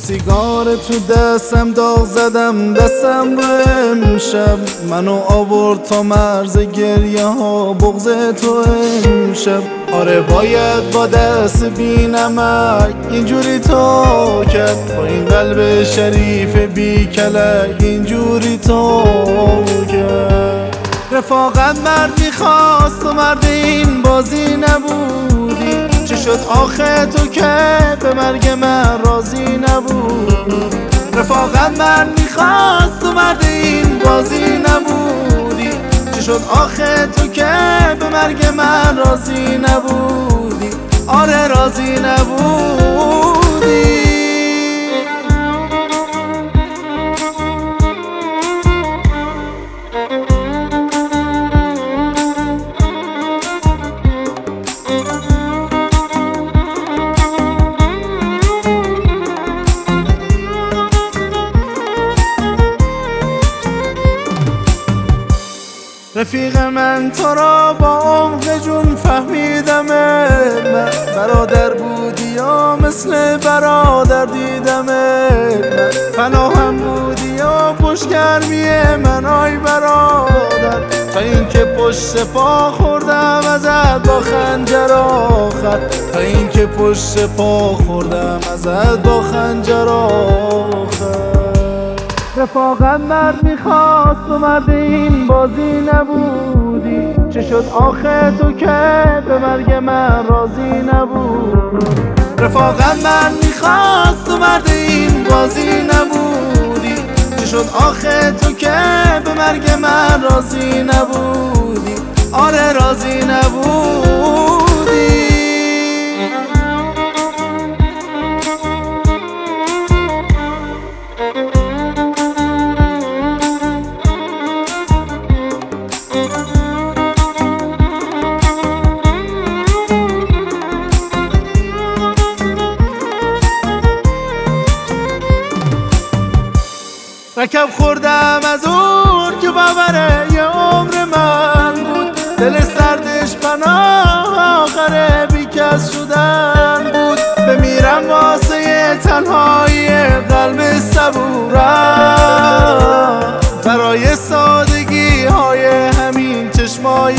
سیگار تو دستم داغ زدم دستم رو امشب، منو آورد تا مرز گریه ها بغض تو امشب. آره باید با دست بی نمک اینجوری تو کرد، با این قلب شریف بی کلک اینجوری تو کرد. رفاقت مرد میخواست و مرد این بازی نبودی، چه شد آخه تو که به مرگ من راضی نبودی. رفاقت مرد میخواست و مرد این بازی نبودی، چه شد آخه تو که به مرگ من راضی نبودی. آره راضی نبودی. رفیق من تو را با عمق جون فهمیدم، من برادر بودی یا مثل برادر دیدم، من پناهم بودی یا پشتگرمی من آی برادر، تا اینکه پشت پا خوردم ازت با خنجر آخر، تا اینکه پشت پا خوردم ازت با خنجر آخر. رفاقت مرد میخواست و مرد این بازی نبودی، چه شد آخه تو که به مرگ من راضی نبودی. رفاقت مرد میخواست و مرد این بازی نبودی، چه شد آخه تو که به مرگ من راضی نبودی. آره راضی نبودی. رکب خوردم از اون که باوره یه عمر من بود، دل سردش پناه آخره بیکس شدن بود. بمیرم واسه تنهایی قلب صبورم، برای سادگی های همین چشمای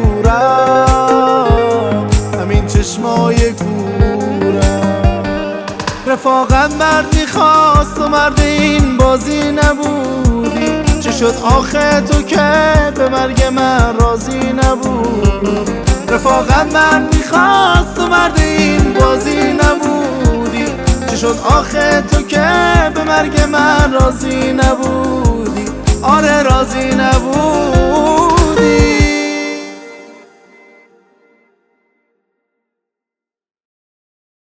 گورم، همین چشمای گورم. رفاقت مرد میخواست و مرد این بازی نبودی، چه شد آخه تو که به مرگ من راضی نبودی. رفاقت مرد میخواست و مرد این بازی نبودی، چه شد آخه تو که به مرگ من راضی نبودی. آره راضی نبودی.